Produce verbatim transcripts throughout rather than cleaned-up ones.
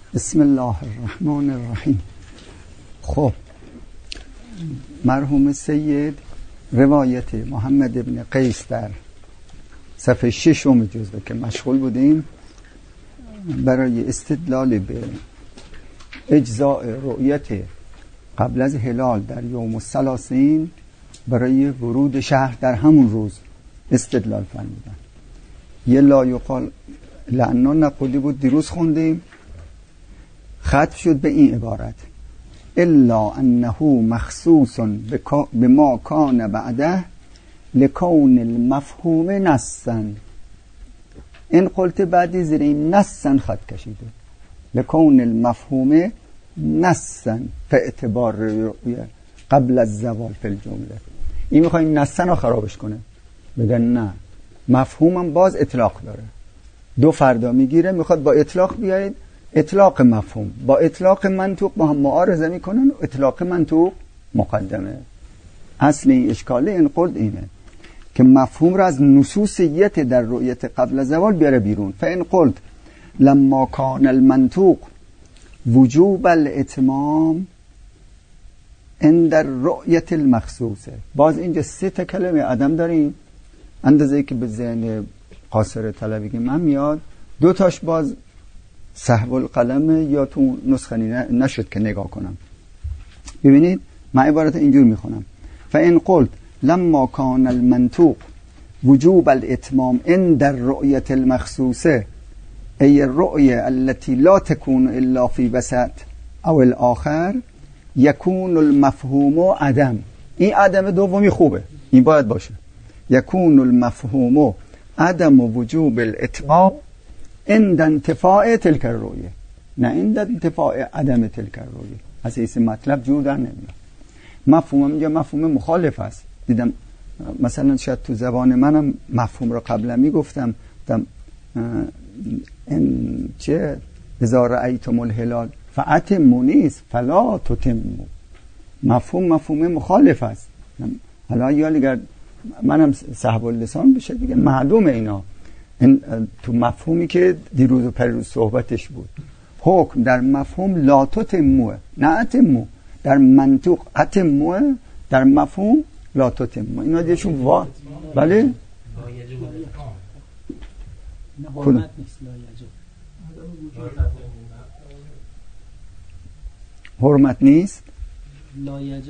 بسم الله الرحمن الرحیم. خب مرحوم سید روایت محمد ابن قیس در صفحه ششم جزوه که مشغول بودیم برای استدلال به اجزاء رؤیت قبل از هلال در یوم الثلاثین برای ورود شهر در همون روز استدلال فرمودن. یه لا یقال لعنا نقولی بود دیروز خوندیم، ختم شد به این عبارت: الا انه مخصوص بما کان بعده لکون المفهوم نصا. این قلت بعدی زیر این نصا خط کشیده، لکون المفهوم نصا فاعتبار رؤیه قبل از زوال فی الجمله. این میخواد این نصا رو خرابش کنه، بگن نه مفهومم باز اطلاق داره، دو فردا میگیره، میخواد با اطلاق بیاید، اطلاق مفهوم با اطلاق منطوق با هم معارضه میکنن، اطلاق منطوق مقدمه. اصل این اشکاله این قلت اینه که مفهوم را از نصوصیت در رؤیت قبل زوال بیاره بیرون. فان قلت لما کان المنطوق وجوب الاتمام عند رؤیت المخصوصه. باز اینجا سه تا کلمه عدم داریم، اندازه ای که به ذهن قاصر طلبی من میاد، دو تاش باز سهو القلم یا تو نسخه نشد که نگاه کنم. ببینید من عبارت اینجور میخونم: فان قلت لما کان المنطوق وجوب الاتمام عند الرؤیت المخصوصه ای الرؤیه التي لا تكون الا في وسط او الاخر یکون المفهوم عدم. این عدم دومی خوبه، این باید باشه. یکون المفهوم عدم وجوب الاتمام عند انتفاع تلك الرؤیه، نه عند انتفاع عدم تلك الرؤیه. از این مطلب جور در نمیاد. مفهوم اینجا مفهوم مخالف است. دیدم مثلا شاید تو زبان منم مفهوم رو قبلا میگفتم، دم این چه اذا رأیتم الهلال فاتموا نیست فلا تتموا. مفهوم مفهوم مخالف است. حالا یا اگر منم صاحب اللسان بشه دیگه معلومه اینا. این تو مفهومی که دیروز و پریروز صحبتش بود، حکم در مفهوم لا تتموا نه اتموا، در منطق اتموا، در مفهوم لا تتموا. اینا دیشون وا بله حرمت نیست، لا یجب. حرمت نیست لا یجب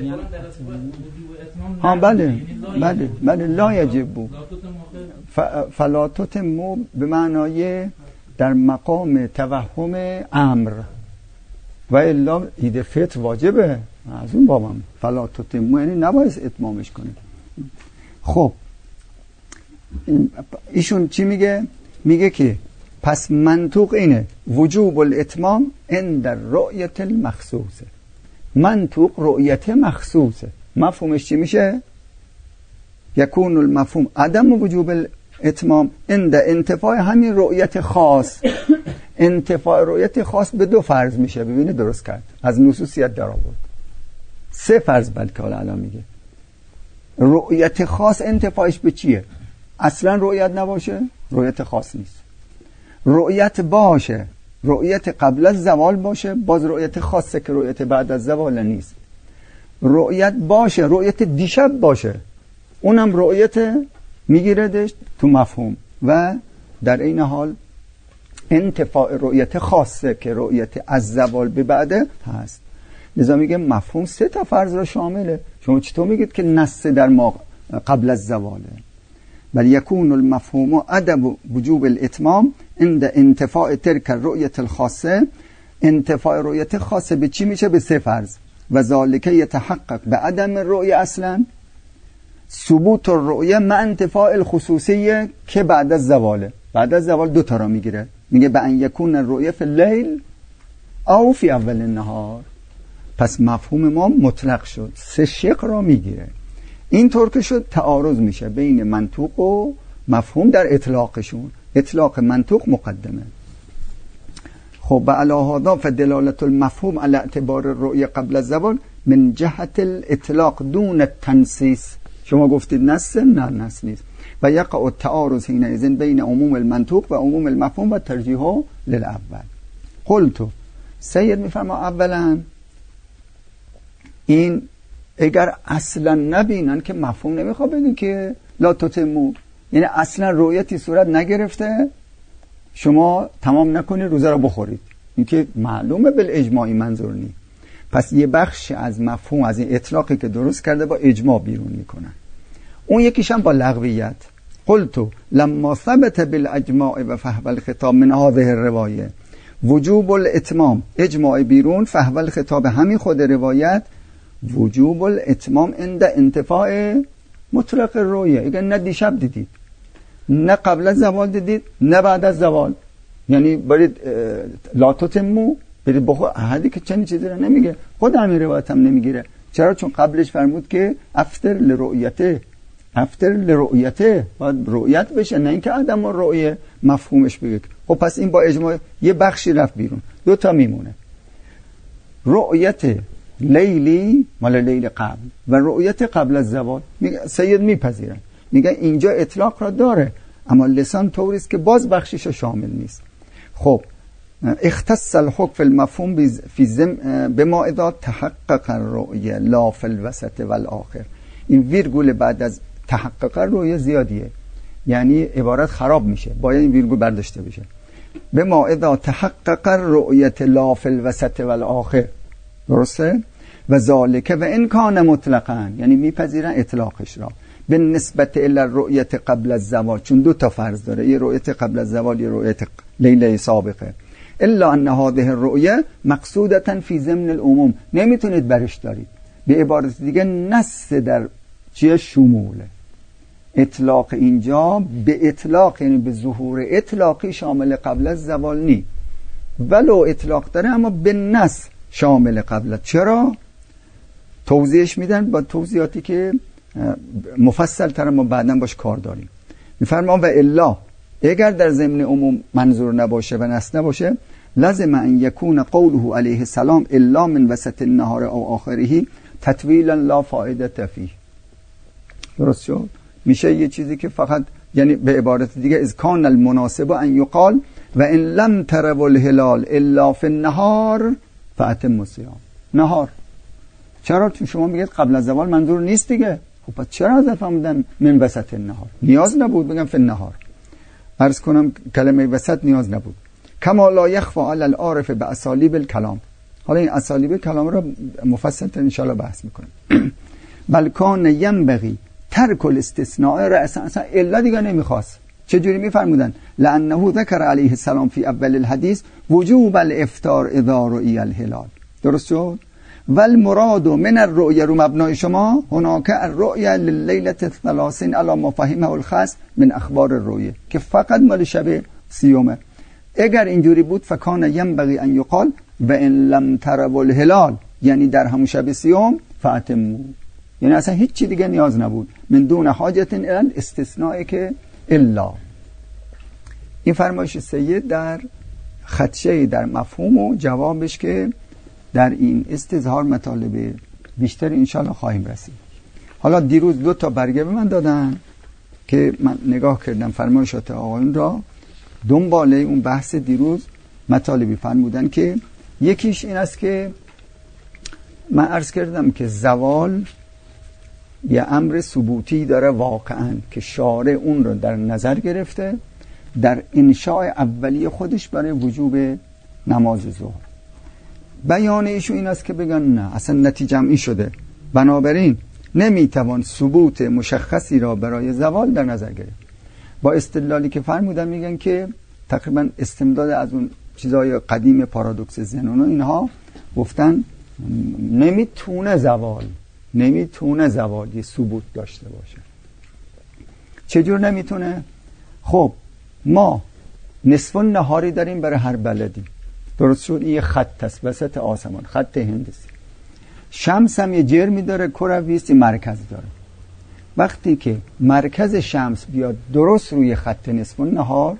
ها بله بله بله لا یجب بود. فلا تتموا به معنای در مقام توهم امر و الا ایده فطر واجبه، از اون بابم فلا تتموا یعنی نباید اتمامش کنید. خب ایشون چی میگه؟ میگه که پس منطوق اینه وجوب الاتمام عند رؤیت المخصوصه. منطوق رؤیت مخصوصه، مفهومش چی میشه؟ یکون المفهوم عدم وجوب الاتمام عند انتفاع همین رؤیت خاص. انتفاع رؤیت خاص به دو فرض میشه. ببینید درست کرد، از نصوصیت در آورد سه فرض، بلکه حالا الان میگه رؤیت خاص انتفاعش به چیه؟ اصلا رؤیت نباشه، رؤیت خاص نیست. رؤیت باشه، رؤیت قبل از زوال باشه، باز رؤیت خاصه که رؤیت بعد از زوال نیست. رؤیت باشه، رؤیت دیشب باشه، اونم رؤیت میگیردش تو مفهوم. و در این حال انتفاع رؤیت خاصه که رؤیت از زوال به بعده هست. لذا میگه مفهوم سه تا فرض را شامله. شما چطور میگید که نص در ما قبل از زواله؟ بل یکون المفهوم عدم وجوب الاتمام عند انتفاع تلك الرؤیت الخاصه. انتفاع رؤیت خاصه به چی میشه؟ به سه فرض. و ذالک یتحقق به عدم الرؤیه اصلا، ثبوت الرؤیه مع انتفاع الخصوصیه که بعد از زواله. بعد از زوال دو تا را میگیره، میگه به ان یکون الرؤیه فی اللیل او فی اول النهار. پس مفهوم ما مطلق شد، سه شق را میگیره. این طور که شد تعارض میشه بین منطوق و مفهوم در اطلاقشون. اطلاق منطوق مقدمه. خب به علاهادا فدلالت المفهوم علی اعتبار الرؤیه قبل الزوال من جهت الاطلاق دون التنصیص. شما گفتید نص، نه نص نیست. و یقع التعارض حینئذ بین عموم المنطوق و عموم المفهوم و ترجیحه للاول. قلتو سید میفرما اولا این اگر اصلا نبینن که مفهوم نمیخواد بگی که لا تتمو، یعنی اصلا رؤیتی صورت نگرفته شما تمام نکنی روزه رو بخورید، این که معلومه بالاجماعی منظور نی. پس یه بخش از مفهوم از این اطلاقی که درست کرده با اجماع بیرون میکنن. اون یکیش هم با لغویت. قلتو لما ثبت بالاجماع و فهو الخطاب من هذه الروایه وجوب الاتمام، اجماع بیرون، فهو الخطاب همین خود روایت، وجوب الاتمام عند انتفاع مطلق رویه. اگر نه دیشب دیدید، نه قبل از زوال دیدید، نه بعد از زوال، یعنی برید لا تتمو برید بخور. احدی که چنین چیزی رو نمیگه، خود همین روایت هم نمیگیره. چرا؟ چون قبلش فرمود که افتر لرؤیته، افتر لرؤیته، باید رؤیت بشه، نه اینکه آدم رؤیه مفهومش بگه. خب پس این با اجماع یه بخشی رفت بیرون، دو تا میمونه. رؤیت لیلی مال لیل قبل و رؤیت قبل از زوال. سید میپذیرن، میگن اینجا اطلاق را داره اما لسان طوریست که باز بخشیش شامل نیست. خب اختص الحکم فی المفهوم فی زم بما اذا تحقق الرؤیه لا فی الوسط والآخر. این ویرگول بعد از تحقق الرؤیه زیادیه، یعنی عبارت خراب میشه، باید این ویرگول برداشته بشه. بما اذا تحقق الرؤیه لا فی الوسط والآخر، درسته؟ و ذالک و ان کان مطلقاً، یعنی میپذیرن اطلاقش را به نسبت الی الرؤیه قبل از زوال، چون دو تا فرض داره، یه رؤیت قبل از زوال، یه رؤیت لیله سابقه. الا ان هذه الرؤیه مقصودة فی ضمن العموم، نمیتونید برش دارید. به عبارت دیگه نص در چیه؟ شموله. اطلاق اینجا به اطلاق یعنی به ظهور اطلاقی شامل قبل از زوال نی، ولو اطلاق داره اما به نص شامل قبل. چرا؟ توضیحش میدن با توضیحاتی که مفصل تر ما بعداً باش کار داریم. میفرمان و الا، اگر در ضمن عموم منظور نباشه و نص نباشه، لازم ان یکون قوله علیه السلام الا من وسط النهار او آخره تطویلا لا فائده فیه. درست شد؟ میشه یه چیزی که فقط، یعنی به عبارت دیگه از کان المناسب ان یقال و ان لم تروا الهلال الا فی النهار فاتم الصیام. نهار چرا؟ چون شما میگید قبل از زوال منظور نیست دیگه. خب پس چرا از فهمیدن من وسط النهار؟ نیاز نبود بگم فی النهار. عرض کنم کلمه وسط نیاز نبود. کما لا یخفى علی العارف باسالیب الکلام. حالا این اسالیب کلام رو مفصل تر ان شاء الله بحث میکنیم. بل کان ینبغی ترک الاستثناء رأسا، اصلا الا دیگه نمیخواست. چجوری میفرمودن؟ لانه ذکر علیه السلام فی اول الحدیث وجوب الافطار اذا رؤی الهلال. درست شد؟ والمراد من الرؤیا رو مبنای شما هناك الرؤیا للیلة الثلاثین علی ما فهمه الخاص من اخبار الرؤیا، که فقط مال شب سیومه. اگر اینجوری بود فکان ینبغی ان یقال و ان لم تروا الهلال، یعنی در همون شب سیوم فاتمو، یعنی اصلا هیچ چی دیگه نیاز نبود. من دون حاجت الی استثناء که الا. این فرمایش سید در خدشه در مفهوم و جوابش که در این استظهار مطالب بیشتر انشالله خواهیم رسید. حالا دیروز دو تا برگه به من دادن که من نگاه کردم فرمایشات آقایون را، دنباله اون بحث دیروز مطالبی فرمودن که یکیش این است که من عرض کردم که زوال یه امر ثبوتی داره واقعا که شارع اون رو در نظر گرفته در انشاء اولیه خودش برای وجوب نماز ظهر. بیان ایشون این است که بگن نه، اصلا نتیجه این شده، بنابراین نمیتوان ثبوت مشخصی را برای زوال در نظر گرفت. با استدلالی که فرمودن میگن که تقریبا استمداد از اون چیزای قدیم پارادوکس زنون و اینها گفتن نمیتونه زوال نمیتونه زوال یه ثبوت داشته باشه. چجور نمیتونه؟ خب ما نصف نهاری داریم برای هر بلدی، درست شد؟ این یه خط است وسط آسمان، خط هندسی. شمس هم یه جرمی داره، کرویست مرکز داره. وقتی که مرکز شمس بیاد درست روی خط نصف نهار،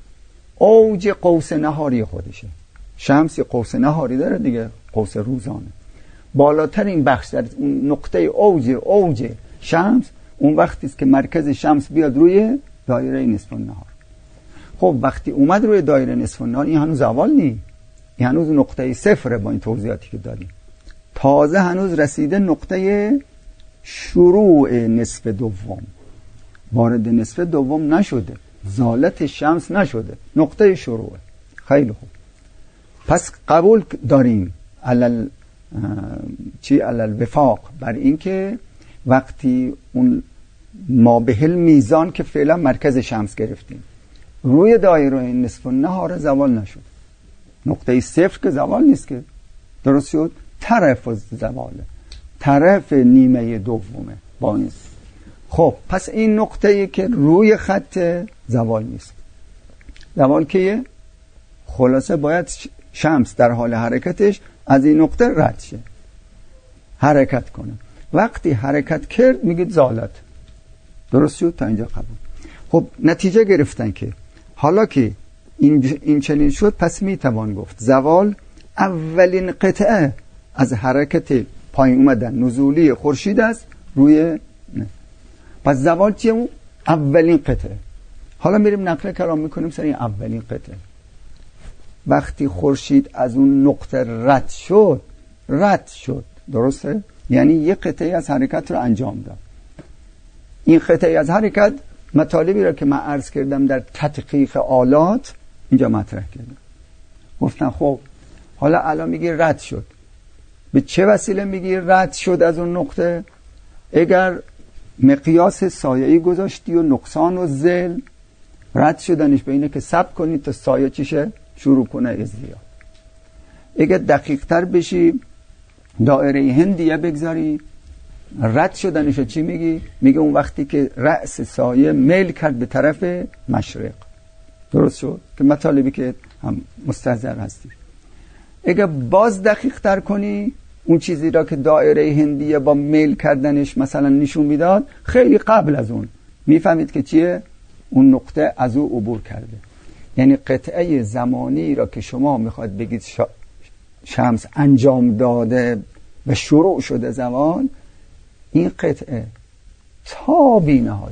اوج قوس نهاری خودشه. شمس یه قوس نهاری داره دیگه، قوس روزانه. بالاترین بخش در اون نقطه اوج اوج شمس اون وقتی است که مرکز شمس بیاد روی دایره نصف نهار. خب وقتی اومد روی دایره نصف نهار، این هنوز زوال نی، این هنوز نقطه صفره با این توضیحاتی که داریم. تازه هنوز رسیده نقطه شروع نصف دوم، وارد نصف دوم نشده، زالت شمس نشده، نقطه شروع. خیلی خوب، پس قبول داریم علل چی علل وفاق بر این که وقتی اون ما بهل میزان که فعلا مرکز شمس گرفتیم روی دایره نصف النهار زوال نشد، نقطه صفر که زوال نیست که، درست شد؟ طرف زواله، طرف نیمه دومه با این. خب پس این نقطه‌ای که روی خط زوال نیست، زوال کیه؟ خلاصه باید شمس در حال حرکتش از این نقطه رد شه، حرکت کنه. وقتی حرکت کرد میگید زالت. درست شد تا اینجا قبول؟ خب نتیجه گرفتن که حالا که این, این چنین شد، پس میتوان گفت زوال اولین قطعه از حرکت پایین اومدن نزولی خورشید است روی نه. پس زوال چیه؟ اون اولین قطعه. حالا میریم نقل کلام میکنیم سر این اولین قطعه. وقتی خورشید از اون نقطه رد شد، رد شد، درسته؟ یعنی یک قطعه از حرکت رو انجام داد. این قطعه از حرکت مطالبی را که من عرض کردم در تدقیق آلات اینجا مطرح کردم. گفتن خب حالا الان میگی رد شد، به چه وسیله میگی رد شد از اون نقطه؟ اگر مقیاس سایه‌ای گذاشتی و نقصان و ذل، رد شدنش به اینه که صبر کنی تا سایه چیشه شروع کنه ازدیاد. اگر دقیق تر بشی دایره هندیه بگذاری، رد شدنش چی میگی؟ میگه اون وقتی که رأس سایه میل کرد به طرف مشرق. درست شد؟ که مطالبی که هم مستحضر هستی. اگر باز دقیق تر کنی، اون چیزی را که دایره هندیه با میل کردنش مثلا نشون میداد، خیلی قبل از اون میفهمید که چیه؟ اون نقطه از او عبور کرده. یعنی قطعه زمانی را که شما میخواد بگید شمس انجام داده و شروع شده زمان، این قطعه تا بی نهایت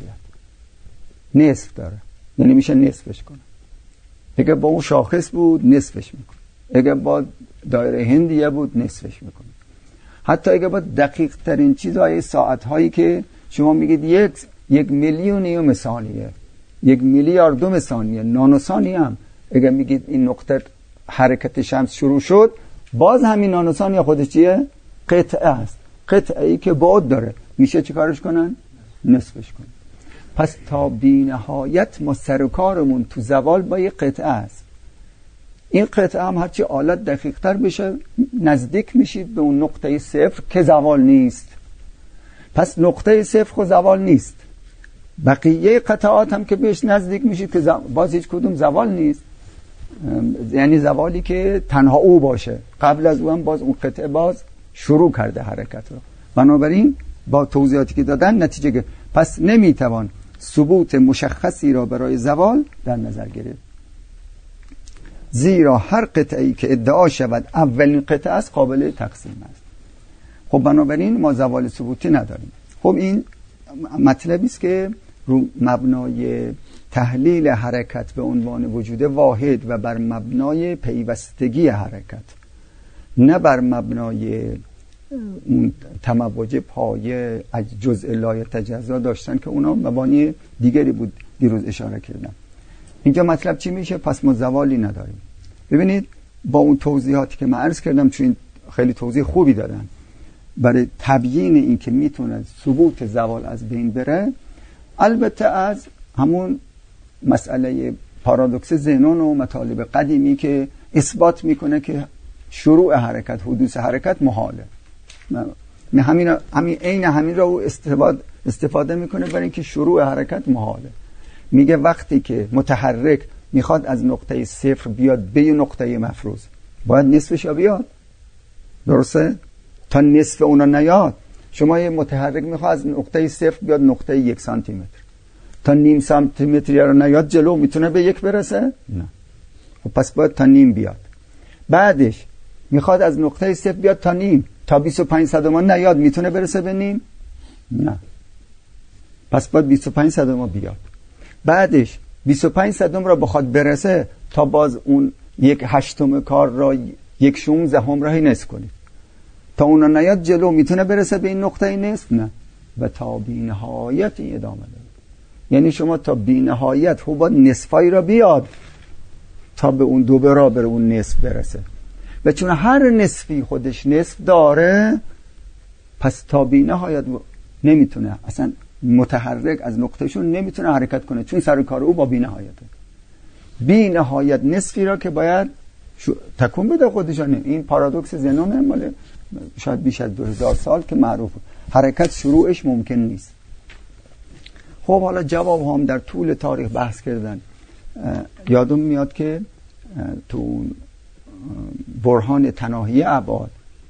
نصف داره، یعنی میشه نصفش کنه. اگه با اون شاخص بود نصفش میکنه، اگه با دایره هندیه بود نصفش میکنه. حتی اگه با دقیق ترین چیزهای ساعت هایی که شما میگید یک یک میلیونیوم ثانیه، یک میلیاردوم ثانیه، نانو ثانیه هم اگه میگید این نقطه حرکت شمس شروع شد، باز همین نانو ثانیه خودش چیه؟ قطعه است. قطعه ای که بعد داره، میشه چی کارش کنن؟ نصفش کنن. پس تا بی نهایت ما سر و کارمون تو زوال با یک قطعه است. این قطعه هم هرچی آلت دقیق تر بشه نزدیک میشید به اون نقطه صفر که زوال نیست. پس نقطه صفر خود زوال نیست. بقیه قطعات هم که بهش نزدیک میشید که باز هیچ کدوم زوال نیست، یعنی زوالی که تنها او باشه، قبل از او هم باز اون قطعه باز شروع کرده حرکت رو. بنابراین با توضیحاتی که دادن نتیجه گرفت. پس نمیتوان ثبوت مشخصی را برای زوال در نظر گرفت، زیرا هر قطعه‌ای که ادعا شود اولین قطعه است قابل تقسیم است. خب بنابراین ما زوال ثبوتی نداریم. خب این مطلبی است که رو مبنای تحلیل حرکت به عنوان وجود واحد و بر مبنای پیوستگی حرکت، نه بر مبنای اون تموج پایه جزء لا یتجزا داشتن که اونا مبانی دیگری بود، دیروز اشاره کردم. اینجا مطلب چی میشه؟ پس ما زوالی نداریم. ببینید با اون توضیحاتی که من عرض کردم، چون خیلی توضیح خوبی دادن برای تبیین این که میتونه ثبوت زوال از بین بره، البته از همون مسئله پارادوکس زنون و مطالب قدیمی که اثبات میکنه که شروع حرکت، حدوث حرکت محاله. همین همین عین همین را او استفاده استفاده میکنه برای اینکه شروع حرکت محاله. میگه وقتی که متحرک میخواد از نقطه صفر بیاد به نقطه مفروض، باید نصفش بیاد، درسته؟ تا نصف اونا نیاد. شما یه متحرک میخواد از نقطه صفر بیاد نقطه یک سانتی متر، تا نیم سانتی متر رو نیاد جلو، میتونه به یک برسه؟ نه. خب پس باید تا نیم بیاد. بعدش میخواد از نقطه صفر بیاد تا نیم، تا بیست و پنج صدم نیاد، میتونه برسه به نیم؟ نه. پس باید بیست و پنج صدم بیاد. بعدش بیست و پنج صدم را بخواد برسه تا باز اون یک هشتم کار را یک شونزدهم راهی نصف کنید تا اونا نیاد جلو میتونه برسه به این نقطه نصف؟ نه. و تا بی نهایت این ادامه داره. یعنی شما تا بی نهایت خب باید نصفایی را بیاد تا به اون دو برابر اون نصف برسه. و چون هر نصفی خودش نصف داره پس تا بی نهایت نمیتونه اصلا متحرک از نقطهشون نمیتونه حرکت کنه، چون سر کار او با بی نهایته. بی نهایت نصفی را که باید تکون بده خودشان. این پارادوکس زنونه مال شاید بیش از دو هزار سال که معروفه. حرکت شروعش ممکن نیست. خب حالا جواب هم در طول تاریخ بحث کردن. یادم میاد که تو برهان تناهی ابعاد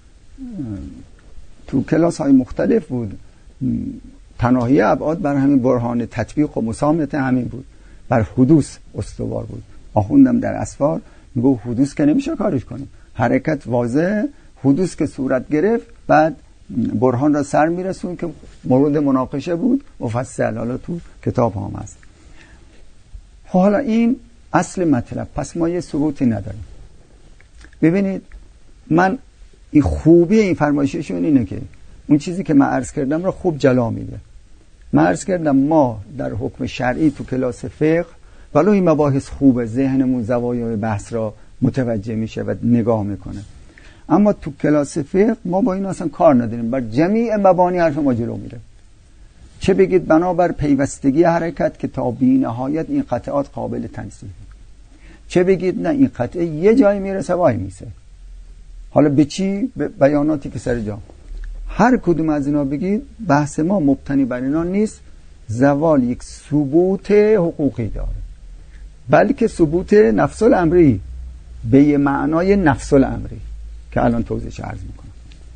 تو کلاس های مختلف بود. تناهی ابعاد بر همین برهان تطبیق و مسامحه همین بود، بر حدوث استوار بود. آخوندم در اسفار میگه حدوث که نمیشه کارش کنیم، حرکت واضح، حدوث که صورت گرفت بعد برهان را سر میرسون که مورد مناقشه بود مفصل، حالا تو کتاب هم هست. حالا این اصل مطلب. پس ما یه ثبوتی نداریم. ببینید من این خوبی این فرمایششون اینه که اون چیزی که من عرض کردم را خوب جلا میده. من عرض کردم ما در حکم شرعی تو کلاس فقه ولو این مباحث خوبه، ذهنمون زوایای بحث را متوجه میشه و نگاه میکنه، اما تو کلاس فقه ما با این اصلا کار نداریم. بر جمیع مبانی حرف ما جلو میره. چه بگید بنابر پیوستگی حرکت که تا بی نهایت این قطعات قابل تنصیح، چه بگید نه این قطعه یه جایی میرسه وای میسه. حالا به چی؟ به بیاناتی که سر جا. هر کدوم از اینا بگید بحث ما مبتنی بر اینا نیست. زوال یک ثبوت حقوقی داره، بلکه ثبوت نفس الامری به یه معنای نفس الامری که الان توضیحش عرض میکنم.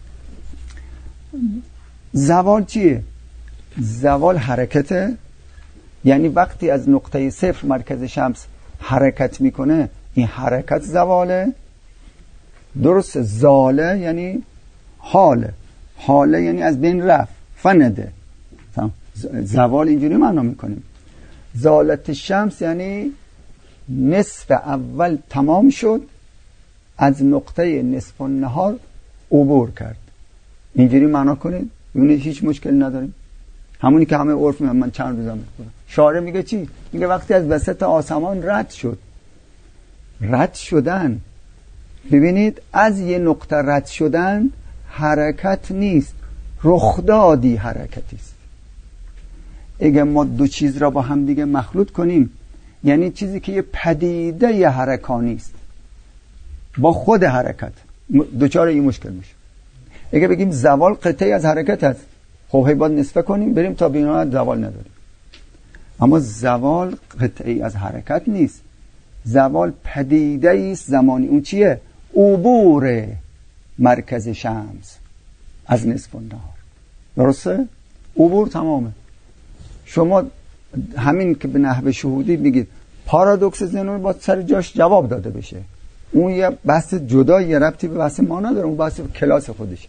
زوال چیه؟ زوال حرکته، یعنی وقتی از نقطه صفر مرکز شمس حرکت میکنه این حرکت زواله. درست؟ زاله یعنی حاله، حاله یعنی از بین رفت، فنده. زوال اینجوری معنا میکنیم. زالت شمس یعنی نصف اول تمام شد، از نقطه نصف النهار عبور کرد. اینجوری معنا کنید، یعنی هیچ مشکل نداریم. همونی که همه عرف میگن. من چند روزم میگم شارع میگه چی؟ میگه وقتی از وسط آسمان رد شد. رد شدن، ببینید از یه نقطه رد شدن حرکت نیست، رخدادی حرکتی است. اگه ما دو چیز را با هم دیگه مخلوط کنیم، یعنی چیزی که یه پدیده یه حرکانی است با خود حرکت، دوچار این مشکل میشه. اگه بگیم زوال قطعی از حرکت هست، خب هی باید نصفه کنیم بریم تا بینهایت زوال نداریم. اما زوال قطعی از حرکت نیست، زوال پدیده است زمانی. اون چیه؟ عبور مرکز شمس از نصف النهار. درسته؟ عبور تمامه. شما همین که به نحو شهودی بگید پارادوکس زنون با سر جاش جواب داده بشه، اون یه بحث جدا، یه ربطی به بحث ما نداره، اون بحث کلاس خودش.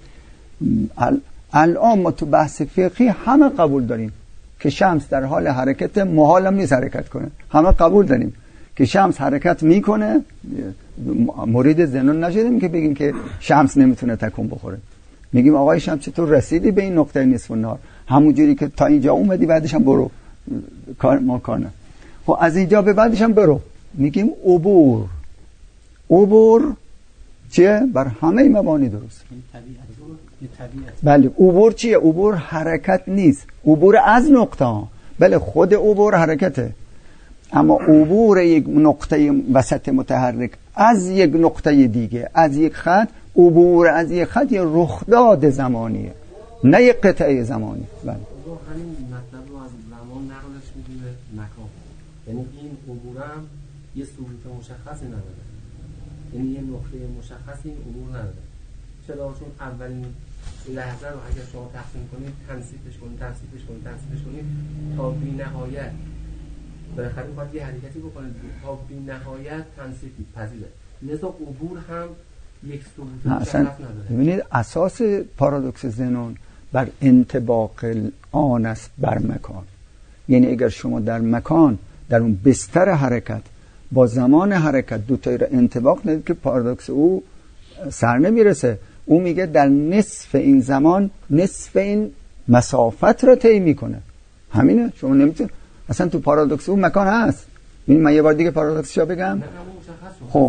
الان ما تو بحث فقهی همه قبول داریم که شمس در حال حرکت، محال هم نیست حرکت کنه. همه قبول داریم که شمس حرکت میکنه. مرید زنون نشدیم که بگیم که شمس نمیتونه تکون بخوره. میگیم آقای شمس چطور رسیدی به این نقطه نصف النهار؟ همونجوری که تا اینجا اومدی بعدش هم برو، کار ما کار نه. خب از اینجا به بعدش هم برو. میگیم عبور. عبور چیه؟ بر همه مبانی درست. بله. عبور چیه؟ عبور حرکت نیست، عبور از نقطه. بله خود عبور حرکته، اما عبور یک نقطه وسط متحرک از یک نقطه دیگه، از یک خط، عبور از یک خط یه رخداد زمانیه، نه یک قطعه زمانی. بله. همین مطلب رو از زمان نقلش میدیم به مکان. یعنی این عبور هم یه ثبوت مشخصی نداره، یعنی یه نقطه مشخصی این عبور نداره. چرا؟ چون اولین لحظه رو اگر شما تقسیم کنید، تنصیفش کنید، تنصیفش کنید، تنصیفش کنید تا بی نهایت، بالاخره باید یه حرکتی بکنید تا بی نهایت تنصیفی پذیره. لذا عبور هم یک ثبوت مشخص نداره. ببینید اساس پارادوکس زنون بر انطباق آن است بر مکان. یعنی اگر شما در مکان، در اون بستر حرکت با زمان حرکت دو تایی را انطباق ندید که پارادوکس او سر نمیرسه. او میگه در نصف این زمان نصف این مسافت را طی میکنه. همینه. شما نمیتونید اصلا تو پارادوکس او مکان هست. ببین من یه بار دیگه پارادوکسش رو بگم. خب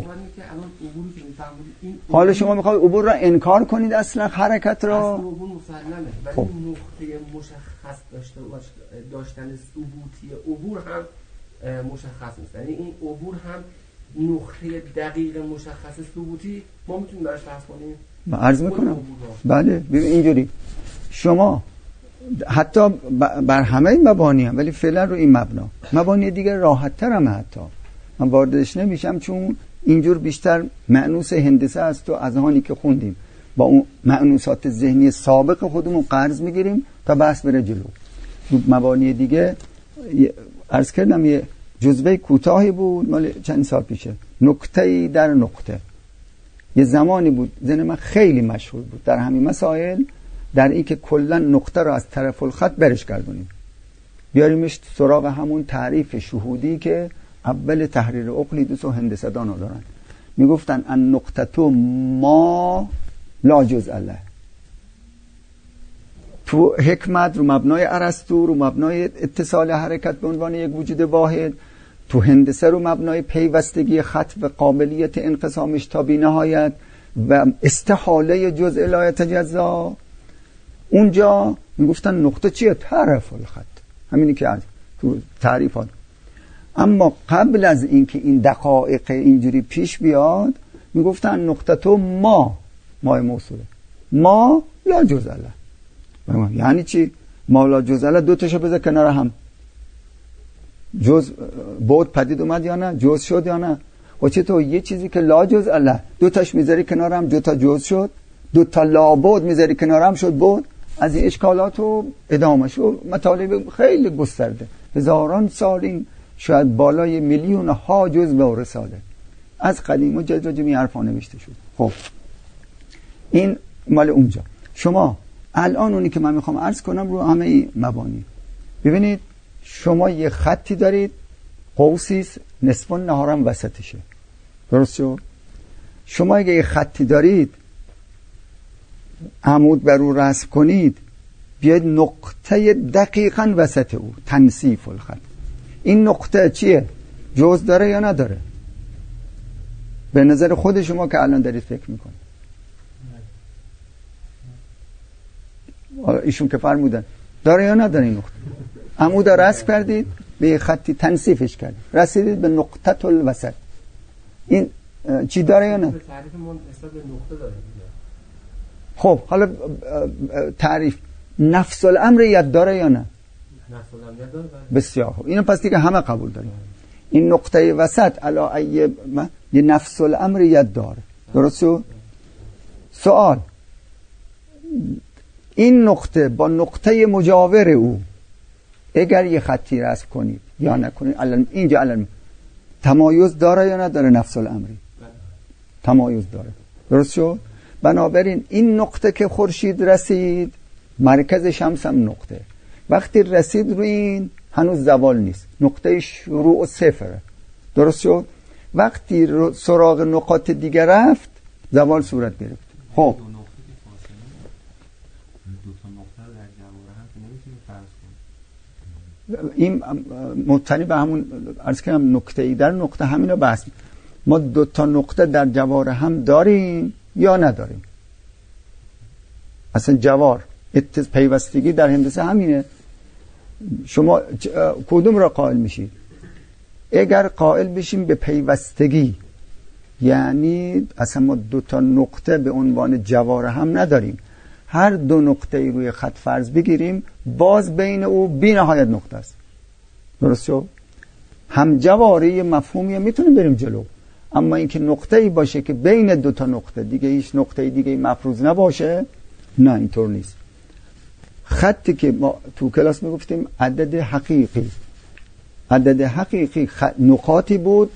حالا شما میخواید عبور را انکار کنید اصلا حرکت را. اصلا عبور مسلمه ولی خب. نقطه مشخص داشته داشتن ثبوتی عبور هم مشخص نیست. یعنی این عبور هم نقطه دقیق مشخص ثبوتی ما میتونیم براش بحث کنیم. من عرض میکنم بله. ببین اینجوری شما حتی بر همه این مبانی هم، ولی فعلا رو این مبنا مبانی دیگه راحت تر هم حتی من واردش نمیشم چون اینجور بیشتر معنوس هندسه است و از آنی که خوندیم با اون معنوسات ذهنی سابق خودمون قرض میگیریم تا بحث بره جلو. مبانی دیگه عرض کردم یه جزوه کوتاهی بود مال چند سال پیشه، نکته‌ای در نقطه. یه زمانی بود ذهن من خیلی مشغول بود در همین مسائل، در این که کلا نقطه رو از طرف الخط برش گردونیم بیاریمش سراغ همون تعریف شهودی که اول تحریر اقلیدوس و هندسه دانا دارن. میگفتن ان نقطه ما لا جزء له. تو حکمت رو مبنای ارسطو رو مبنای اتصال حرکت به عنوان یک وجود واحد، تو هندسه رو مبنای پیوستگی خط و قابلیت انقسامش تا بی نهایت و استحاله جزء لا یتجزا. اونجا میگفتن نقطه چیه؟ طرف الخط. همینی که از تو تعریفات. اما قبل از اینکه این دقایق اینجوری پیش بیاد میگفتن نقطه تو ما مای موصوله ما لا جزء له. یعنی چی؟ ما لا جزء له دو تاشو بذار کنار هم، جز بود پدید اومد یا نه؟ جز شد یا نه؟ و چطور یه چیزی که لا جزء له دو تاش میذاری کنار هم دو تا جز شد، دو تا لا بود میذاری کنار هم شد بود. از این اشکالات و ادامهش و مطالب خیلی گسترده، هزاران سال این شاید بالای میلیون ها جزء و رساله از قدیم و جدید راجع به این حرفا نوشته شد. خب این مال اونجا. شما الان اونی که من میخوام عرض کنم رو همه این مبانی. ببینید شما یه خطی دارید قوسی نصف نهارم وسطشه، درست شد؟ شما اگه یه خطی دارید عمود بر او رسم کنید، بیاید نقطه دقیقاً وسط او تنصیف الخط. این نقطه چیه؟ جز داره یا نداره؟ به نظر خود شما که الان دارید فکر میکنید. ایشون که فرمودن داره یا نداره این نقطه؟ عمود رسم کردید به یه خطی تنصیفش کردید رسیدید به نقطه الوسط. این چی داره یا نه؟ تعریف ما حساب نقطه داره. خب حالا تعریف نفس الامریت داره یا نه؟ نفس الامریت داره. بسیار خوب. اینو پس دیگه همه قبول داریم. این نقطه وسط علا ای یه نفس الامریت داره، درست شد؟ سوال این نقطه با نقطه مجاور او اگر یه خطی رسم کنید یا نکنید الان اینجا الان تمایز داره یا نداره؟ نفس الامری تمایز داره، درست شد؟ بنابراین این نقطه که خورشید رسید مرکز شمس هم نقطه، وقتی رسید روی این هنوز زوال نیست، نقطه شروع و صفره، درست شد؟ وقتی سراغ نقاط دیگه رفت زوال صورت گرفت. خب این مبتنی به همون عرض کنم نقطه ای در نقطه همین رو بحث. ما دو تا نقطه در جوار هم داریم یا نداریم؟ اصلا جوار اتز پیوستگی در هندسه همینه. شما کدوم را قائل میشید؟ اگر قائل بشیم به پیوستگی یعنی اصلا ما دو تا نقطه به عنوان جوار هم نداریم، هر دو نقطه روی خط فرض بگیریم باز بین او بی نهایت نقطه است، درست شد؟ هم جواری مفهومی میتونیم بریم جلو، اما اینکه نقطه ای باشه که بین دو تا نقطه دیگه هیچ نقطه دیگه مفروض نباشه، نه اینطور نیست. خطی که ما تو کلاس میگفتیم عدد حقیقی، عدد حقیقی نقاطی بود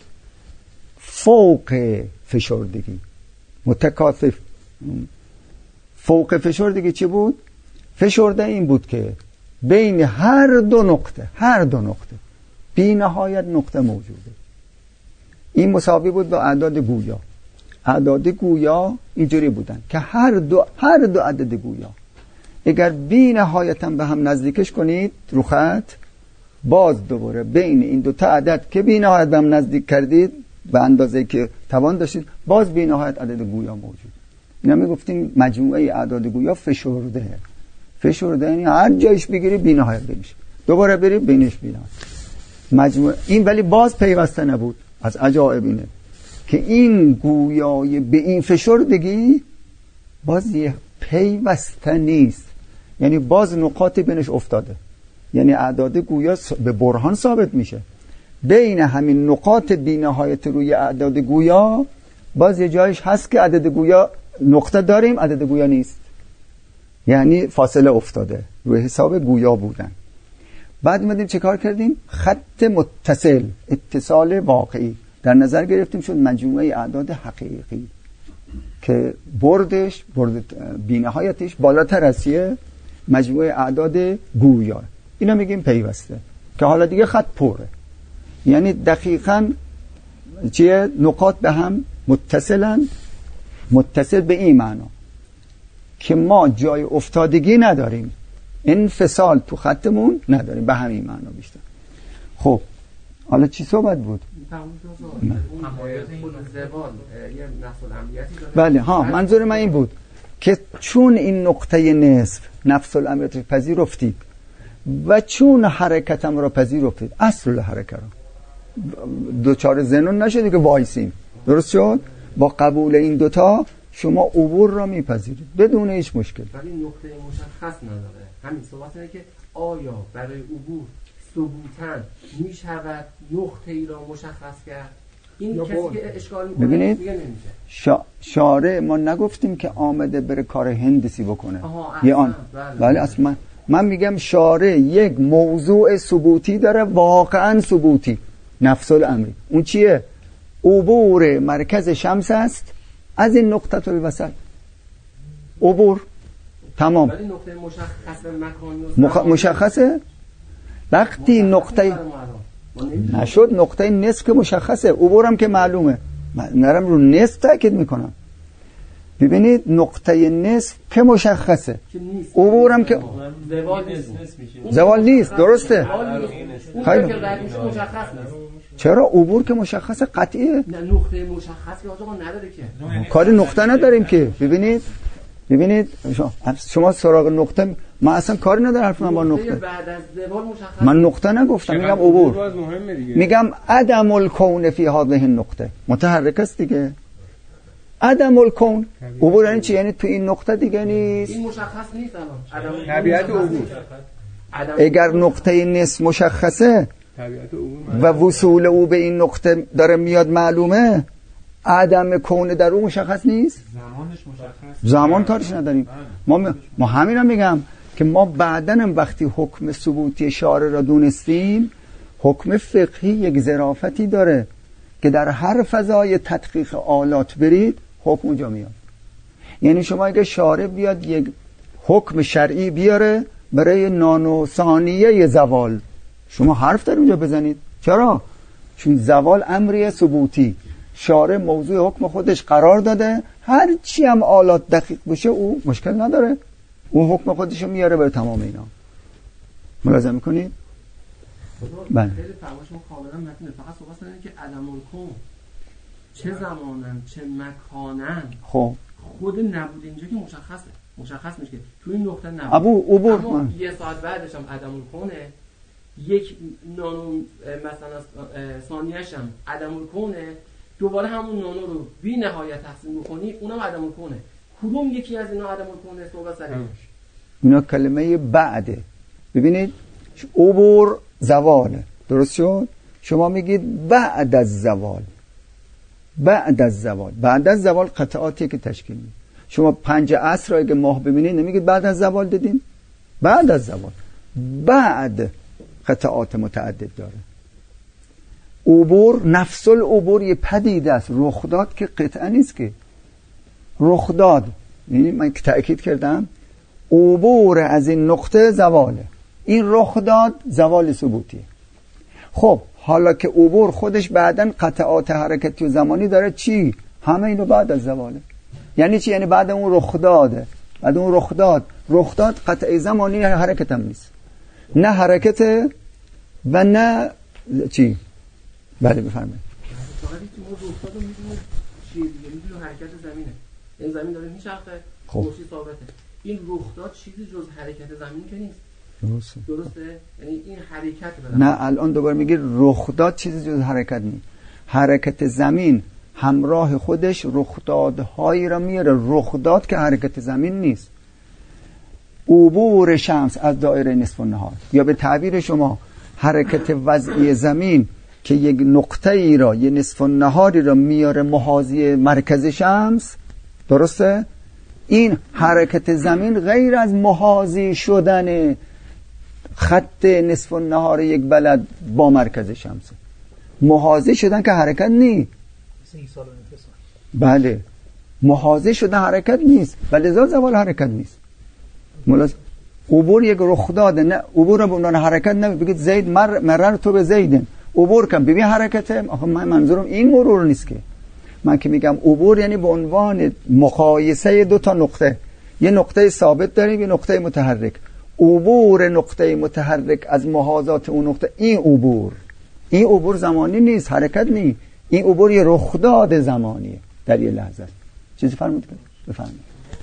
فوق فشردگی متکاثف. فوق فشردگی چی بود؟ فشرده این بود که بین هر دو نقطه هر دو نقطه بی نهایت نقطه موجوده. این مساوی بود با اعداد گویا. اعداد گویا اینجوری بودن که هر دو هر دو عدد گویا اگر بی نهایتا به هم نزدیکش کنید رو خط، باز دوباره بین این دو تا عدد که بی نهایت به هم نزدیک کردید به اندازه که توان داشتید، باز بی نهایت عدد گویا موجود. اینا میگفتیم مجموعه اعداد گویا فشرده. فشرده یعنی هر جایش بگیری بی نهایت بمیشه، دوباره بری بینش بی نهایت مجموعه. این ولی باز پیوسته نبود. از عجایب اینه که این گویای به این فشردگی باز یه پیوسته نیست، یعنی باز نقاطی بینش افتاده، یعنی اعداد گویا به برهان ثابت میشه. بین همین نقاط بی نهایت روی اعداد گویا باز یه جایش هست که عدد گویا نقطه داریم، عدد گویا نیست، یعنی فاصله افتاده، روی حساب گویا بودن. بعد اومدیم چه کار کردیم؟ خط متصل، اتصال واقعی در نظر گرفتیم، شد مجموعه اعداد حقیقی که بردش برد بی نهایتش بالاتر از مجموعه اعداد گویا. اینا میگیم پیوسته، که حالا دیگه خط پره، یعنی دقیقاً چیه؟ نقاط به هم متصلن، متصل به این معنا که ما جای افتادگی نداریم، انفصال تو خطمون نداریم، به همین معنا بیشتر. خب حالا چی صحبت بود؟ بله ها، منظور من این بود که چون این نقطه نصف نفس الامر رو پذیرفتید و چون حرکتم رو پذیرفتید، اصل حرکت رو دوچار زنون نشدید که وایسیم، درست شد؟ با قبول این دوتا شما عبور را میپذیرید بدون هیچ مشکل. ولی نقطه مشخص نداره. همین صحبت اینه که آیا برای عبور ثبوتاً میشود نقطه ای را مشخص کرد؟ این کسی که اشکال میکنه ببینید دیگه نمیشه. شا... شارع ما نگفتیم که آمده بره کار هندسی بکنه. یه آن ولی اصلا من... من میگم شارع یک موضوع ثبوتی داره، واقعا ثبوتی، نفس الامری. اون چیه؟ عبور مرکز شمس است از این نقطه الوسط. عبور تمام. ولی نقطه مشخص مکانی مخ... مشخصه؟ وقتی نقطه نشد نقطه نصف که مشخصه، عبورم که معلومه، نرم رو نصف تاکید میکنم. ببینید نقطه نصف که مشخصه، عبورم که زوال نیست، درسته؟ خیلی چرا؟ عبور که مشخصه، قطعیه. نه نقطه مشخص که آقا نداره که، کاری نقطه نداریم که. ببینید ببینید شما سراغ نقطه، من اصلا کاری ندارم حرف من با نقطه. بعد از زوال مشخص من نقطه نگفتم، میگم عبور، میگم عدم الکون فی هذه النقطه، متحرک است دیگه. عدم الکون، عبور یعنی چی؟ یعنی تو این نقطه دیگه نیست، این مشخص نیست الان. طبیعت عبور اگر نقطه نصف مشخصه و وصول او به این نقطه داره میاد معلومه، عدم کون در او مشخص نیست. زمانش مشخص، زمان کارش نداریم. ما ما همینم میگم که ما بعدنم وقتی حکم ثبوتی شارع را دونستیم، حکم فقهی یک ظرافتی داره که در هر فضای تدقیق آلات برید حکم اونجا میاد. یعنی شما اگه شارع بیاد یک حکم شرعی بیاره برای نانو ثانیه زوال، شما حرف در اونجا بزنید. چرا؟ چون زوال امری ثبوتی، شارع موضوع حکم خودش قرار داده، هر چی هم آلات دقیق بشه او مشکل نداره، اون حکم خودشو میاره برای تمام اینا. ملاحظه میکنید؟ بله. خیلی فرمایشون کاملا متونه، فقط صحبت کنید که عدم الکون چه زمانن چه مکانن، خب خود نبود اینجا که مشخصه، مشخص میشه که توی این نقطه نبود. ابو عبور اما یه ساعت بعدش هم عدم الکونه، یک نانو مثلا ثانیه‌اش هم عدم الکونه، دوباره همون نانو رو بی نهایت تقسیم بکنی اونم عدم الکونه. کدوم یکی از اینا عدم الکونه؟ صحبت سر اینا کلمه بعده. ببینید عبور زواله، درست شد؟ شما میگید بعد از زوال، بعد از زوال، بعد از زوال قطعاتی که تشکیل میده. شما پنج عصر اگه ماه ببینید نمیگید بعد از زوال دیدین، بعد از زوال، بعد قطعات متعدد داره. عبور نفس العبور یه پدیده است، رخ داد که قطعه نیست که، رخ داد. یعنی من که تأکید کردم عبور از این نقطه زواله، این رخ داد زوال ثبوتیه. خب حالا که عبور خودش بعدن قطعات حرکتی و زمانی داره، چی؟ همه اینو بعد از زواله. یعنی چی؟ یعنی بعد اون رخ داده، بعد اون رخ داد رخ داد قطع زمانی حرکت هم نیست، نه حرکت و نه چی. بله بفرمایید. فقط این ما رخ داد رو میدونیم چیه دیگه، میدونیم حرکت زمینه، این زمین داره میچرخه، خورشید ثابته. این رخ داد چیزی جز حرکت زمین که نیست. درسته درسته؟ یعنی این حرکت بده. نه الان دوباره میگه رخ داد چیزی جز حرکت نیست. حرکت زمین همراه خودش رخدادهایی را میاره. رخداد که حرکت زمین نیست. عبور شمس از دایره نصف النهار، یا به تعبیر شما حرکت وضعی زمین که یک نقطه ای را، یه نصف النهاری را میاره محاذی مرکز شمس، درسته؟ این حرکت زمین غیر از محاذی شدن خط نصف النهار یک بلد با مرکز شمس، محاذی شدن که حرکت نیست. بله محاذی شدن حرکت نیست، ولی ذات زوال حرکت نیست. ملاز عبور یک رخ داده، نه عبور به عنوان حرکت. نه بگید زید مر مرر تو به زیدن، عبور کن ببین حرکته. آخه من منظورم این مرور نیست که من که میگم عبور یعنی به عنوان مقایسه دو تا نقطه، یه نقطه ثابت داریم، یه نقطه متحرک. عبور نقطه متحرک از محاذات اون نقطه، این عبور. این عبور زمانی نیست، حرکت نیست. این عبور یه رخداد زمانیه در یه لحظه. چیزی فرمود کنید؟ بفرمایید.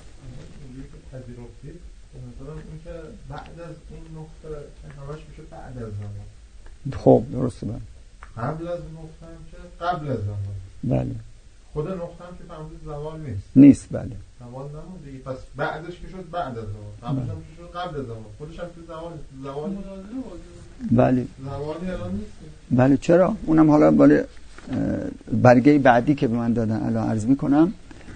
بعد از اون نقطه همش میشه بعد از زمان. خب درسته. بله قبل از نقطه هم که قبل از زمان. بله خود نقطه هم که فرمودید زوال نیست. نیست بله. زوال نمونده دیگه. پس بعدش که شد بعد از زمان. قبلش هم که شد قبل از زمان. خودش هم که زوال زوال بله. زوالی الان نیست. بله چرا؟ اونم حالا بالا برگه بعدی که به من دادن الان عرض میکنم.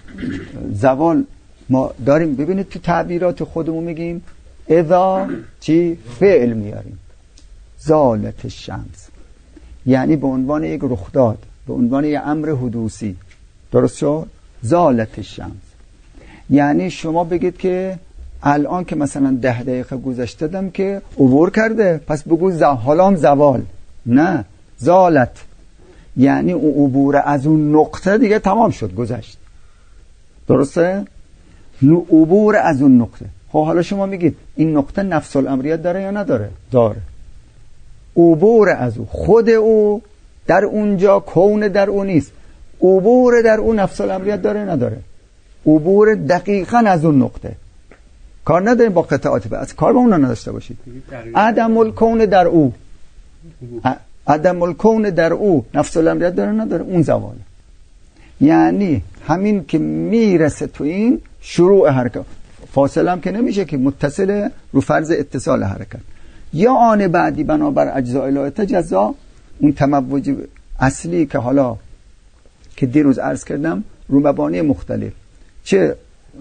زوال ما داریم، ببینید تو تعبیرات خودمون میگیم اذا چی فعل میاریم، زالت الشمس، یعنی به عنوان یک رخداد، به عنوان یک امر حدوثی. درست شد؟ زالت الشمس یعنی شما بگید که الان که مثلا ده دقیقه گذشته دم که عبور کرده، پس بگو ز... حالا هم زوال. نه، زالت یعنی او عبور از اون نقطه دیگه تمام شد، گذشت. درسته؟ نو عبور از اون نقطه. خب حالا شما میگید این نقطه نفس الامریت داره یا نداره؟ داره. عبور از او، خود او در اونجا کون در او نیست، عبور در او نفس الامریت داره نداره؟ عبور دقیقاً از اون نقطه. کار نداریم با قطعات بعد، کار با اونا نداشته باشید. عدم الکون در او، عدم الکون در او نفس الامریت داره نداره؟ اون زواله. یعنی همین که میرسه تو این شروع حرکت، فاصله هم که نمیشه که متصل رو فرض اتصال حرکت. یا آن بعدی بنابر اجزاء لا تجزا، اون تموج اصلی که حالا که دیروز عرض کردم رو مبانی مختلف، چه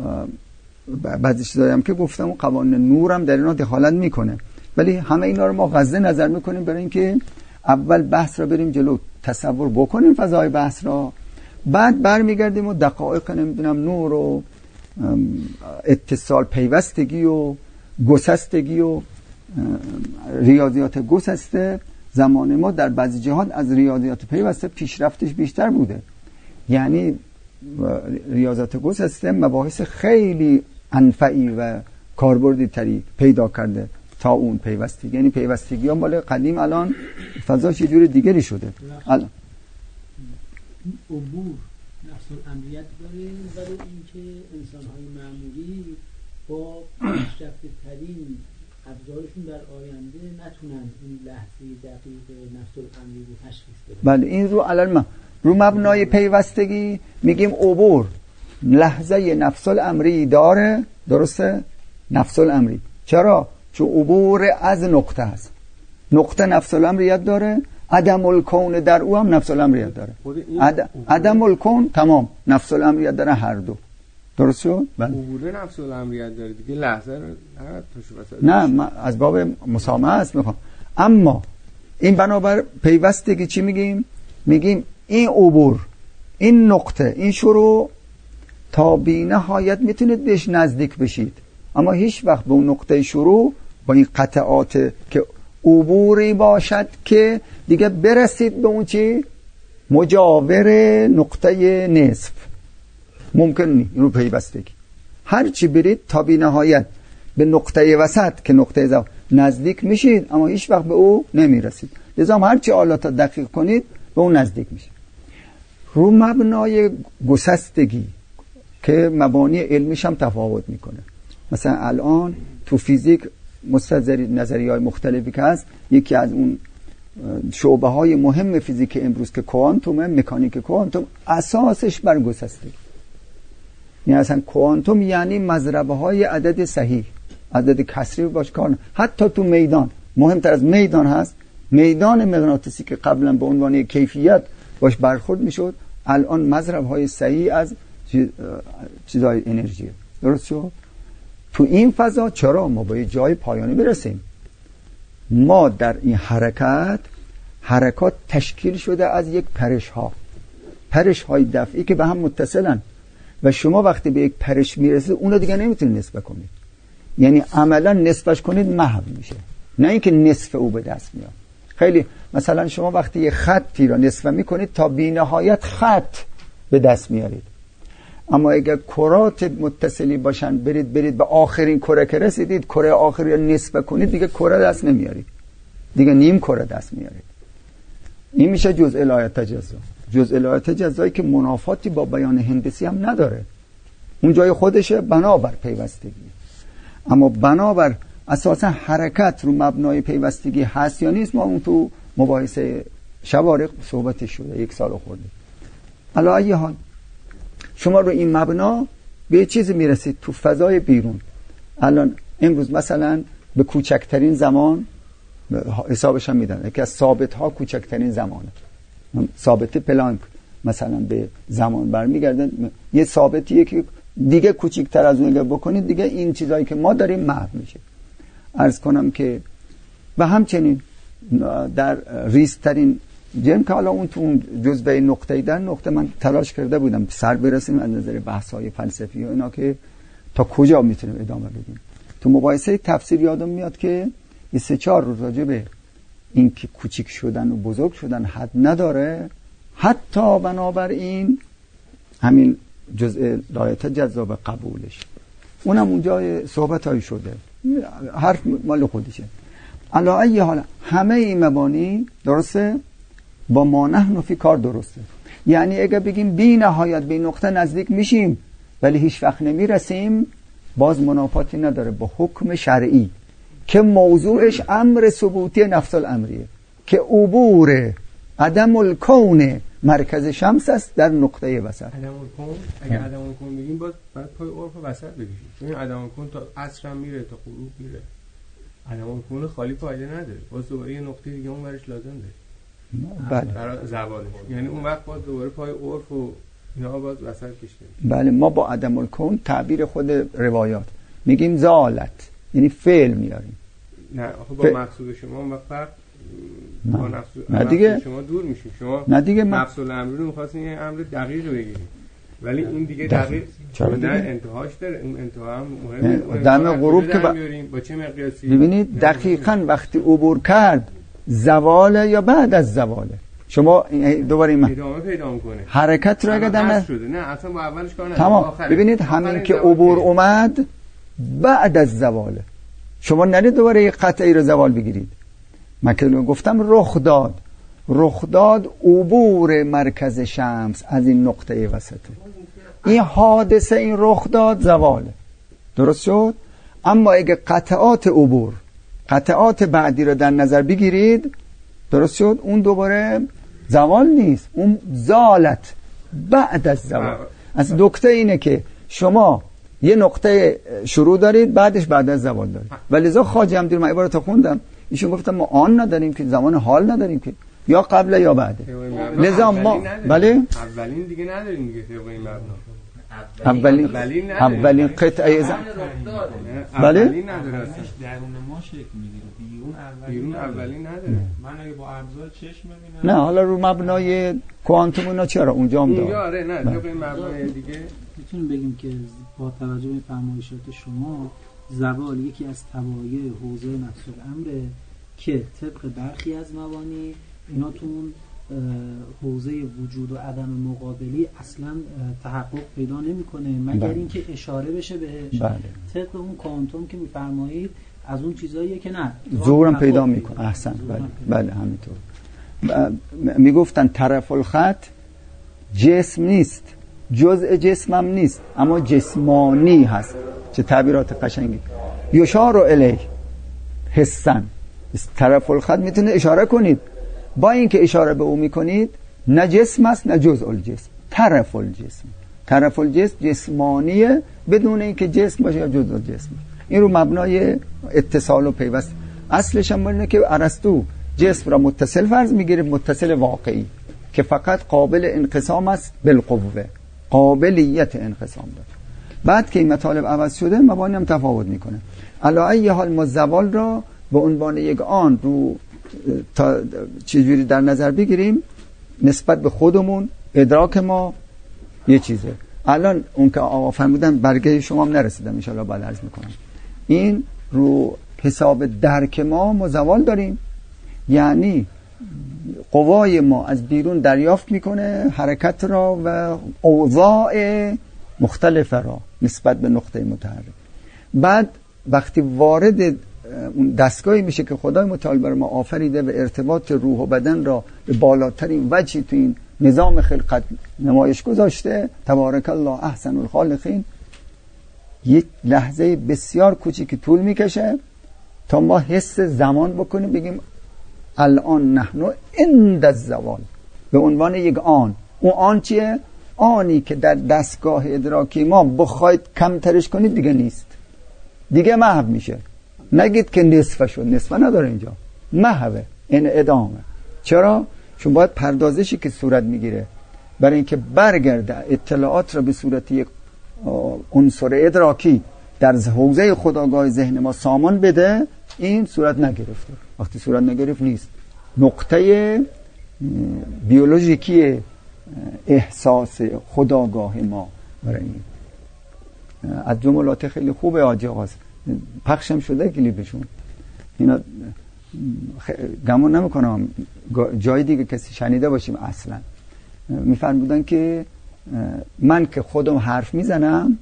بعضی چیزایی هم که گفتم قوانین نور هم در اینا دخالت میکنه، ولی همه اینا رو ما غض نظر میکنیم برای اینکه اول بحث را بریم جلو، تصور بکنیم فضای بحث را، بعد برمیگردیم و دقایق نمیدونم نور و اتصال پیوستگی و گسستگی و ریاضیات گسسته زمان ما در بعضی جهات از ریاضیات پیوسته پیشرفتش بیشتر بوده. یعنی ریاضیات گسسته مباحث خیلی انفعی و کاربردی تری پیدا کرده تا اون پیوستگی. یعنی پیوستگی ها مال قدیم الان فضاش یه جور دیگری شده. الان عبور نفس الامریت داریم، ولی اینکه انسان‌های معمولی با پیشرفته ترین ابزارشون در آینده نتونن این لحظه دقیق نفس الامری رو تشخیص بدن. بله این رو الان رو مبنای پیوستگی میگیم عبور لحظه نفس الامری داره. درسته؟ نفس الامری. چرا؟ چون عبور از نقطه است. نقطه نفس الامریت داره، عدم الکون در او هم نفس الامریت داره. عدم, عدم الکون تمام نفس الامریت داره هر دو. درست شد؟ بله. عبور نفس الامریت داره دیگه، لحظه رو نه من از باب مسامحه است میخوام. اما این بنابر پیوستگی چی میگیم؟ میگیم این عبور، این نقطه، این شروع تا بی نهایت میتونید بهش نزدیک بشید، اما هیچ وقت به اون نقطه شروع با این قطعات که عبوری باشد که دیگه برسید به اون چی؟ مجاور نقطه نصف. ممکن نیست اینو پیوستگی. هر چی برید تا بی نهایت به نقطه وسط که نقطه زوال نزدیک میشید، اما هیچ وقت به او نمیرسید. لذا هر چی آلات دقیق کنید به اون نزدیک میشید. رو مبنای گسستگی که مبانی علمیش هم تفاوت میکنه. مثلا الان تو فیزیک مستظری نظریه‌های مختلفی که هست، یکی از اون شعبه های مهم فیزیک امروز که کوانتومه، مکانیک کوانتوم، اساسش بر گسستگی. یعنی اصلا کوانتوم یعنی مضربه های عدد صحیح، عدد کسری باش کار. حتی تو میدان، مهمتر از میدان هست میدان مغناطیسی که قبلا به عنوان کیفیت باش برخورد میشد، الان مضرب های صحیح از چیزای انرژی. درست شد؟ تو این فضا چرا ما به جای پایانی برسیم؟ ما در این حرکت حرکات تشکیل شده از یک پرش ها، پرش های دفعی که به هم متصلن و شما وقتی به یک پرش میرسید اون رو دیگه نمیتونید نسبت کنید. یعنی عملا نسبش کنید محو میشه، نه اینکه نصف او به دست میاد. خیلی مثلا شما وقتی یه خطی را نصف میکنید تا بی نهایت خط به دست میارید، اما اگر کرات متصلی باشن برید برید به آخرین کره که رسیدید، کره آخری را نصف کنید دیگه کره دست نمیارید، دیگه نیم کره دست میارید. این میشه جزء لایه تجزا. جزء لایه تجزایی که منافاتی با بیان هندسی هم نداره، اون جای خودشه بنابر پیوستگی. اما بنابر اساسا حرکت رو مبنای پیوستگی هست یا نیست، ما اون تو مباحثه شوارق صحبت شده یک سال خورده. علا ای حال شما رو این مبنا به چیزی میرسید تو فضای بیرون. الان امروز مثلا به کوچکترین زمان حسابش هم میدن، یکی از ثابت ها کوچکترین زمانه، ثابت پلانک مثلا به زمان برمیگردن. یه ثابتیه که دیگه کوچکتر از اون بکنید دیگه این چیزایی که ما داریم محو میشه. عرض کنم که و همچنین در ریزترین جرم که حالا اون تو اون جزء نقطه‌ای در نقطه من تلاش کرده بودم سر برسیم از نظر بحث‌های فلسفی و اینا که تا کجا میتونیم ادامه بدیم. تو مباحثه تفسیر یادم میاد که یه سه چهار روز راجع به این که کوچیک شدن و بزرگ شدن حد نداره، حتی بنابراین همین جزء لایه جذاب قبولش اونم اونجا صحبت‌های شده، حرف مال خودشه. علا ای حال همه این مبانی درسته با ما نحن فی کار درسته. یعنی اگر بگیم بی نهایت به نقطه نزدیک میشیم ولی هیچ وقت نمیرسیم، باز منافاتی نداره با حکم شرعی که موضوعش امر ثبوتی نفس الامریه که عبور عدم الکون مرکز شمس است در نقطه وسط. عدم الکون، اگه عدم الکون بگیم باز بعد پای عرف وسط بگیم، چون عدم الکون تا عصر هم میره تا غروب میره. عدم الکون خالی فایده نداره، باز دوباره یه نقطه دیگه اون ورش لازم داره. بله. برای زوالش. یعنی اون وقت باز دوباره پای عرف و اینا باز وسط کشته. بله، ما با عدم الکون تعبیر خود روایات میگیم زالت، یعنی فعل میاریم. نه آخه با ف... مقصود شما اون وقت فرق با نفس نه دیگه شما دور میشین. شما نه دیگه من... نفس الامر رو می‌خواستین یه امر دقیق بگیرید، ولی این دیگه دقیق نه انتهاش داره. اون انتها هم مهمه. دم غروب که با... با چه مقیاسی ببینید دقیقاً وقتی عبور کرد زواله یا بعد از زواله، شما دوباره این ادامه پیدا می‌کنه حرکت رو اگه دم شده. نه اصلا با اولش کار نداره. تمام. ببینید همین که عبور اومد بعد از زواله، شما نرید دوباره یک قطعی رو زوال بگیرید. من که گفتم رخ داد، رخ داد عبور مرکز شمس از این نقطه وسطه، این حادثه این رخ داد زواله. درست شد؟ اما اگه قطعات عبور قطعات بعدی رو در نظر بگیرید، درست شد، اون دوباره زوال نیست، اون زالت بعد از زوال. از نکته اینه که شما یه نقطه شروع دارید بعدش بعد از زوال دارید. ولذا خواجه حمدی رو من عبارت خوندم، ایشون گفتم ما آن نداریم که زمان حال نداریم که یا قبل یا بعده. لذا ما بله اولین دیگه نداریم دیگه طبق این مبنا. اولین اولین قطعه زمان بله اولین نداره اصلا درون ما شکل میگیره، بیرون اولین بیرون اولین نداره. من اگه با ابزار چشم ببینم نه، حالا رو مبنای کوانتوم اونا چرا اونجا هم داره. آره نه طبق این مبنای دیگه میتونیم بگیم که با توجه به فرمایشات شما زوال یکی از توایع حوزه نفس الامر که طبق برخی از مبانی اینا تو اون حوزه وجود و عدم مقابلی اصلا تحقق پیدا نمیکنه مگر بله. اینکه اشاره بشه بهش. بله. طبق اون کوانتوم که میفرمایید از اون چیزاییه که نه ظهورم پیدا میکنه. احسن. بله بله همینطور. میگفتن طرف الخط جسم نیست، جزء جسمم نیست، اما جسمانی هست. چه تعبیرات قشنگی. یشار الیه حسن، طرف الخط میتونه اشاره کنید، با اینکه اشاره به او میکنید نه جسم است نه جزء الجسم، طرف الجسم. طرف الجسم جسمانیه بدون اینکه جسم باشه یا جزء الجسم. این رو مبنای اتصال و پیوست. اصلش هم اینه که ارسطو جسم را متصل فرض میگیره، متصل واقعی که فقط قابل انقسام است بالقوه، قابلیت انقسام داره. بعد که این مطالب عوض شده مبانی هم تفاوت میکنه. علی ای حال ما زوال را به عنوان یک آن رو تا چجوری در نظر بگیریم نسبت به خودمون، ادراک ما یه چیزه. الان اون که آقا فرمودن برگه شما هم نرسیدم ان شاءالله بعد عرض میکنم. این رو حساب درک ما ما زوال داریم، یعنی قوای ما از بیرون دریافت میکنه حرکت را و اوضاع مختلفه را نسبت به نقطه متحرک. بعد وقتی وارد اون دستگاهی میشه که خدای متعال بر ما آفریده و ارتباط روح و بدن را به بالاترین وجهی تو این نظام خلقت نمایش گذاشته، تبارک الله احسن الخالقین، یک لحظه بسیار کوچیکی طول میکشه تا ما حس زمان بکنیم بگیم الان نحن عند الزوال، به عنوان یک آن. اون آن چیه؟ آنی که در دستگاه ادراکی ما بخواید کمترش کنید دیگه نیست، دیگه محو میشه. نگید که نصفه شد، نصفه نداره اینجا، محوه، این ادامه. چرا؟ چون باید پردازشی که صورت میگیره برای اینکه برگرده اطلاعات را به صورت یک عنصر ادراکی در حوزه خودآگاه ذهن ما سامان بده، این صورت نگرفته. وقتی صورت نگرفت نیست. نقطه بیولوژیکی احساس خودآگاه ما برای این از جملات خیلی خوبه آجی آقاست پخشم شده کلیپشون. اینا خ... گمان نمی کنم جای دیگه کسی شنیده باشیم. اصلا میفرمودن که من که خودم حرف میزنم،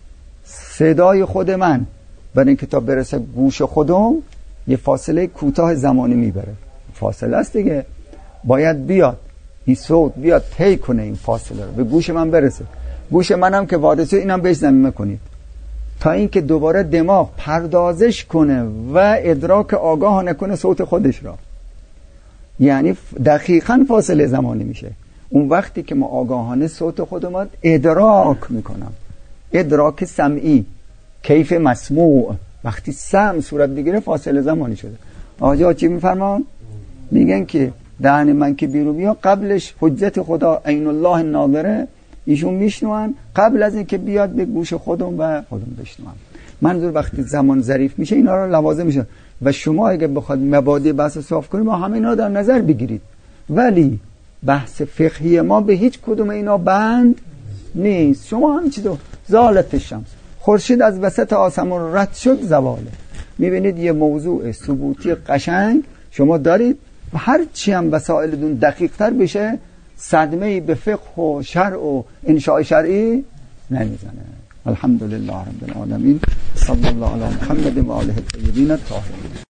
صدای خود من برای اینکه تا برسه گوش خودم یه فاصله کوتاه زمانی میبره. فاصله است دیگه، باید بیاد این صوت بیاد طی کنه این فاصله رو به گوش من برسه. گوش منم که وارد شد اینم بهش ضمیمه کنید تا اینکه دوباره دماغ پردازش کنه و ادراک آگاهانه کنه صوت خودش را. یعنی دقیقاً فاصله زمانی میشه. اون وقتی که ما آگاهانه صوت خودمون ادراک میکنم، ادراک سمعی، کیف مسموع، وقتی سمع صورت بگیره فاصله زمانی شده. آجا چی میفرمان؟ میگن که دهن من که بیرون میاد قبلش حجت خدا عین الله ناظره ایشون میشنون قبل از اینکه بیاد به گوش خودم و خودم بشنوم. منظور وقتی زمان ظریف میشه اینا رو لوازم میشه و شما اگه بخواد مبادی بحث صاف کنید ما همه اینا رو در نظر بگیرید، ولی بحث فقهی ما به هیچ کدوم اینا بند نیست. شما هم چیزو زالت الشمس، خورشید از وسط آسمان رد شد زواله. میبینید یه موضوع ثبوتی قشنگ شما دارید و هر چی هم وسائلتون دقیق تر بشه صدمه‌ای به فقه و شرع و انشاء شرعی نمیزنه. الحمدلله رب العالمین. صلی الله علی محمد و آله الطیبین الطاهرین.